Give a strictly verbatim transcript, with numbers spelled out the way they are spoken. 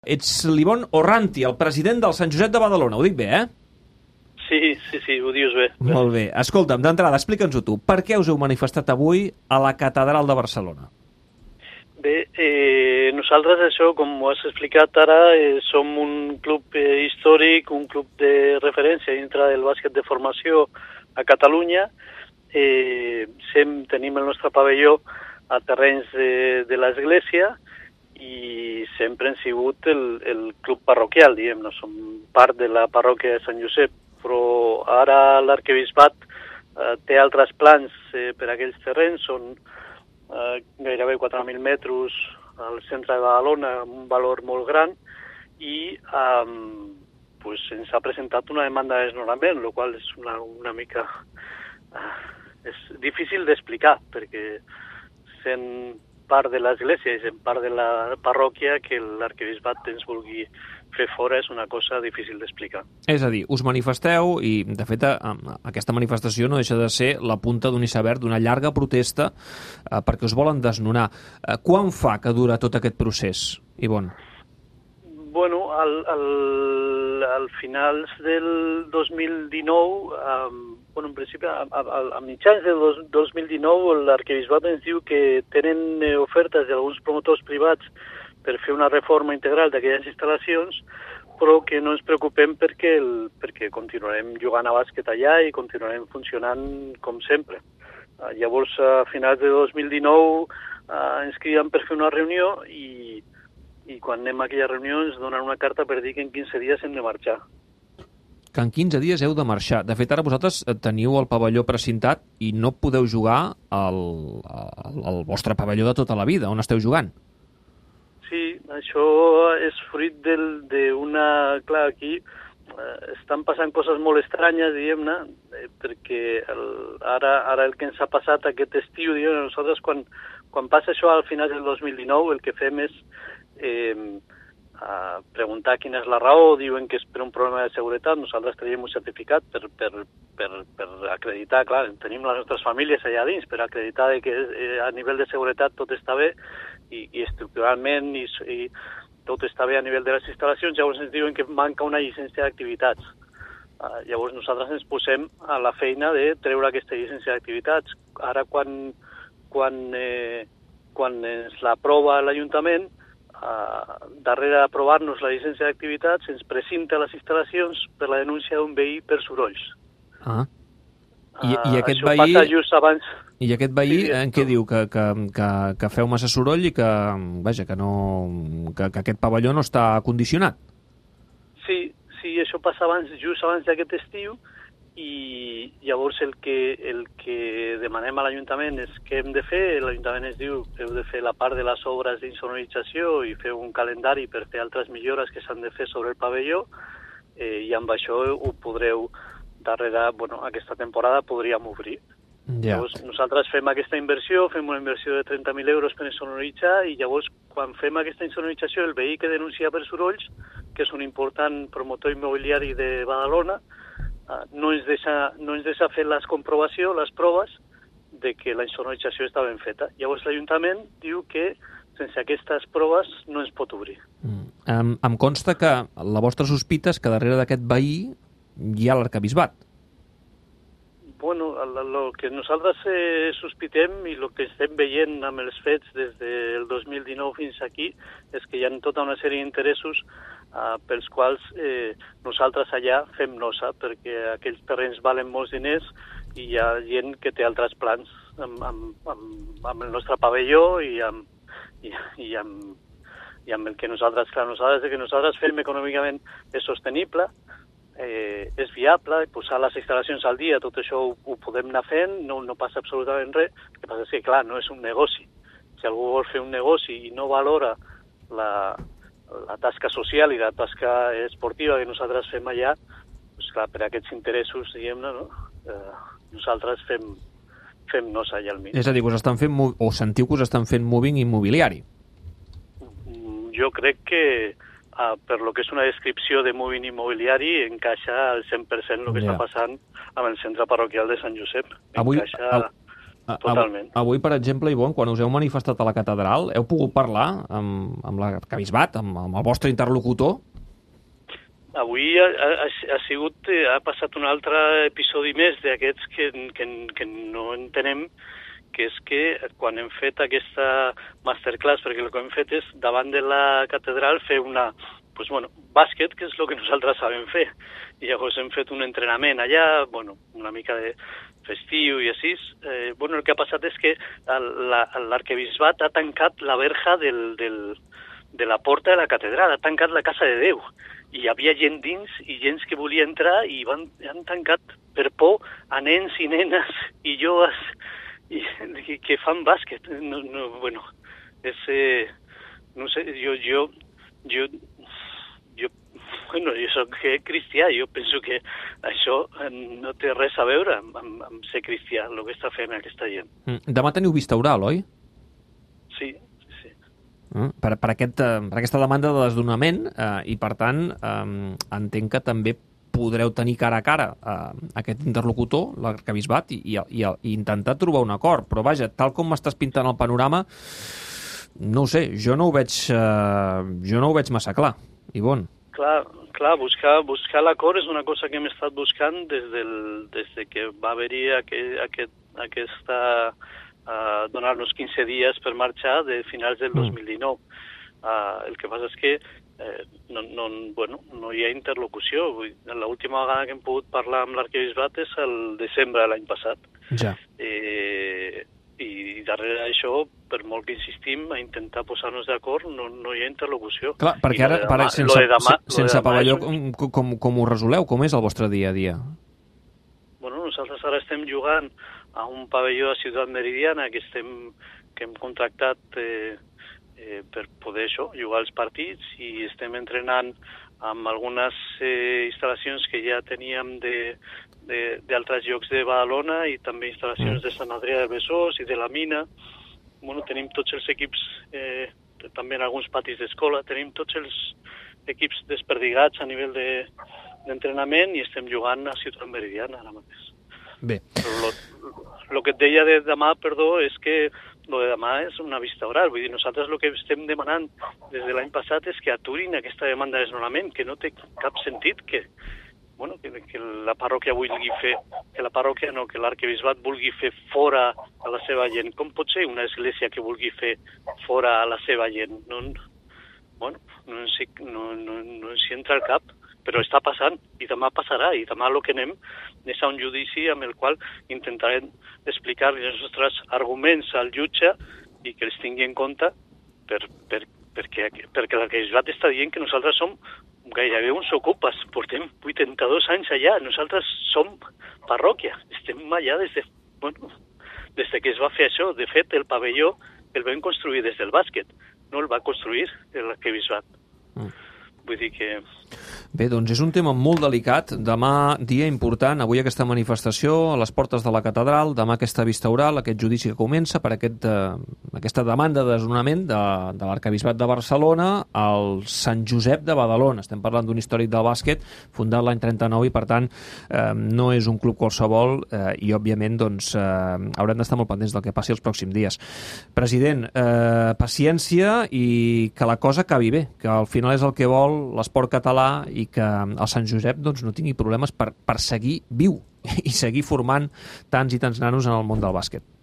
Ets l'Ivon Orranti, el president del Sant Josep de Badalona. Ho dic bé, eh? Sí, sí, sí, ho dius bé. Molt bé. Escolta'm, d'entrada, explica'ns-ho tu. Per què us heu manifestat avui a la Catedral de Barcelona? Bé, eh, nosaltres això, com ho has explicat ara, eh, som un club eh, històric, un club de referència dintre del bàsquet de formació a Catalunya. Eh, sem, tenim el nostre pavelló a terrenys de, de l'església i sempre hem sigut el, el club parroquial, diguem, no som part de la parròquia de Sant Josep, però ara l'arquebisbat eh, té altres plans eh, per a aquells terrenys, són eh, gairebé quatre mil metres al centre de Badalona, amb un valor molt gran, i eh, pues, ens ha presentat una demanda de desnonament, el qual és una, una mica... Eh, és difícil d'explicar, perquè sent part de l'església i sent part de la parròquia que l'arquebisbat ens vulgui fer fora és una cosa difícil d'explicar. És a dir, us manifesteu i, de fet, aquesta manifestació no deixa de ser la punta d'un iceberg d'una llarga protesta eh, perquè us volen desnonar. Eh, quan fa que dura tot aquest procés, Ivon? Bueno, al, al, al finals del dos mil dinou, eh, bueno, en principi, a, a, a mitjans del dos, dos mil dinou, l'arquebisbat ens diu que tenen eh, ofertes d'alguns promotors privats per fer una reforma integral d'aquelles instal·lacions, però que no ens preocupem perquè, el, perquè continuarem jugant a bàsquet allà i continuarem funcionant com sempre. Eh, llavors, a finals de dos mil dinou, eh, ens criden per fer una reunió i, i quan anem a aquella reunió ens donen una carta per dir que en quinze dies hem de marxar. Que en quinze dies heu de marxar. De fet, ara vosaltres teniu el pavelló precintat i no podeu jugar al, al, al vostre pavelló de tota la vida. On esteu jugant? Sí, això és fruit d'una... Clar, aquí eh, estan passant coses molt estranyes, diguem-ne, eh, perquè el, ara, ara el que ens ha passat aquest estiu, diguem, nosaltres quan, quan passa això al final del dos mil dinou, el que fem és... Eh, a preguntar quina és la raó, diuen que és per un problema de seguretat, nosaltres traiem un certificat per, per, per, per acreditar, clar, tenim les nostres famílies allà dins, per acreditar que eh, a nivell de seguretat tot està bé i, i estructuralment i, i tot està bé a nivell de les instal·lacions, llavors ens diuen que manca una llicència d'activitats. Uh, llavors nosaltres ens posem a la feina de treure aquesta llicència d'activitats. Ara quan, quan, eh, quan ens l'aprova l'Ajuntament, Uh, darrere d'aprovar-nos la llicència d'activitats, ens presenta les instal·lacions per la denúncia d'un veí per sorolls. Ah. I, i aquest uh, veí... just abans... I aquest veí sí, en què diu? Que, que, que, que feu massa soroll i que, vaja, que, no, que, que aquest pavelló no està condicionat? Sí, sí, això passa abans, just abans d'aquest estiu, i llavors el que, el que demanem a l'Ajuntament és què hem de fer. L'Ajuntament ens diu que heu de fer la part de les obres d'insonorització i fer un calendari per fer altres millores que s'han de fer sobre el pavelló, eh, i amb això ho podreu, darrere, bueno, aquesta temporada podríem obrir. Ja. Llavors nosaltres fem aquesta inversió, fem una inversió de trenta mil euros per insonoritzar, i llavors quan fem aquesta insonorització el veí que denuncia per sorolls, que és un important promotor immobiliari de Badalona, no ens deixa, no ens deixa fer les comprovació, les proves de que la insonorització està ben feta. Llavors l'Ajuntament diu que sense aquestes proves no ens pot obrir. Mm. Em, em consta que la vostra sospita és que darrere d'aquest veí hi ha l'arquebisbat. Bueno, el que nosaltres eh, sospitem i el que estem veient amb els fets des del dos mil dinou fins aquí és que hi ha tota una sèrie d'interessos uh, pels quals eh, nosaltres allà fem nosa, perquè aquells terrenys valen molts diners i hi ha gent que té altres plans amb, amb, amb, amb el nostre pavelló i amb, i, i amb, i amb el que nosaltres, clar, nosaltres, que nosaltres fem econòmicament és sostenible, Eh, és viable, posar les instal·lacions al dia, tot això ho, ho podem anar fent, no, no passa absolutament res. El que passa és que, clar, no és un negoci. Si algú vol fer un negoci i no valora la, la tasca social i la tasca esportiva que nosaltres fem allà, doncs, clar, per aquests interessos, diguem-ne, no? eh, nosaltres fem, fem nosa allà al mig. És a dir, que us estan fent, o sentiu que us estan fent moving immobiliari? Jo crec que Uh, per lo que és una descripció de moviment immobiliari, encaixa al cent per cent el que yeah. està passant amb el centre parroquial de Sant Josep. Avui, encaixa... av totalment. Avui, per exemple, Ivonne, quan us heu manifestat a la catedral, heu pogut parlar amb, amb l'arquebisbat, amb, amb el vostre interlocutor? Avui ha, ha, ha sigut, ha passat un altre episodi més d'aquests que, que, que no entenem, que és que quan hem fet aquesta masterclass, perquè el que hem fet és, davant de la catedral, fer una, pues bueno, bàsquet, que és el que nosaltres sabem fer. I llavors hem fet un entrenament allà, bueno, una mica de festiu i així. Eh, bueno, el que ha passat és que l'arquebisbat ha tancat la verja del, del, de la porta de la catedral, ha tancat la casa de Déu. I hi havia gent dins i gent que volia entrar i van, han tancat per por a nens i nenes i joves i, que fan bàsquet. No, no, bueno, és, eh, no sé, jo, jo, jo, jo, bueno, jo soc cristià, jo penso que això no té res a veure amb, amb, amb ser cristià, el que està fent aquesta gent. Demà teniu vista oral, oi? Sí. Per, per, aquest, per aquesta demanda de desdonament eh, i, per tant, eh, entenc que també podreu tenir cara a cara eh, aquest interlocutor, l'arquebisbat, i, i, i, i intentar trobar un acord. Però, vaja, tal com m'estàs pintant el panorama, no ho sé, jo no ho veig, eh, jo no ho veig massa clar, Ivonne. Clar, clar buscar, buscar l'acord és una cosa que hem estat buscant des, del, des de que va haver-hi aquest, aquest, aquesta... Uh, donar-nos quinze dies per marxar de finals del dos mil dinou. Uh, el que passa és que eh, no, no, bueno, no hi ha interlocució. L'última vegada que hem pogut parlar amb l'arquebisbat és el desembre de l'any passat. Ja. Eh, I darrere d'això, per molt que insistim a intentar posar-nos d'acord, no, no hi ha interlocució. Clar, perquè ara, demà, per, sense, demà, sense de pavelló, un... com, com, com ho resoleu? Com és el vostre dia a dia? Bueno, nosaltres ara estem jugant a un pavelló a Ciutat Meridiana que estem que hem contractat eh, eh, per poder això, jugar els partits, i estem entrenant amb algunes eh, instal·lacions que ja teníem d'altres llocs de Badalona i també instal·lacions de Sant Adrià de Besòs i de la Mina. Bueno, tenim tots els equips, eh, també en alguns patis d'escola, tenim tots els equips desperdigats a nivell d'entrenament de, i estem jugant a Ciutat Meridiana ara mateix. Bé. El que et deia de demà, perdó, és que el de demà és una vista oral. Vull dir, nosaltres el que estem demanant des de l'any passat és que aturin aquesta demanda de desnonament, que no té cap sentit que, bueno, que, que la parròquia vulgui fer, que la parròquia no, que l'arquebisbat vulgui fer fora a la seva gent. Com pot ser una església que vulgui fer fora a la seva gent? No, bueno, no ens, no, no, no ens entra al cap. Però està passant, i demà passarà, i demà el que anem és a un judici amb el qual intentarem explicar els nostres arguments al jutge i que els tingui en compte per, per, perquè, perquè l'arquebisbat està dient que nosaltres som gairebé uns ocupes, portem vuitanta-dos anys allà, nosaltres som parròquia, estem allà des de, bueno, des de que es va fer això. De fet, el pavelló el vam construir des del bàsquet, no el va construir l'arquebisbat. Mm. Vull dir que... Bé, doncs és un tema molt delicat. Demà, dia important, avui aquesta manifestació a les portes de la catedral, demà aquesta vista oral, aquest judici que comença per aquest, eh, aquesta demanda de desnonament de, de l'arquebisbat de Barcelona al Sant Josep de Badalona. Estem parlant d'un històric del bàsquet fundat l'any trenta-nou i, per tant, eh, no és un club qualsevol eh, i, òbviament, doncs, eh, haurem d'estar molt pendents del que passi els pròxims dies. President, eh, paciència i que la cosa acabi bé, que al final és el que vol l'esport català i que el Sant Josep doncs, no tingui problemes per, per seguir viu i seguir formant tants i tants nanos en el món del bàsquet.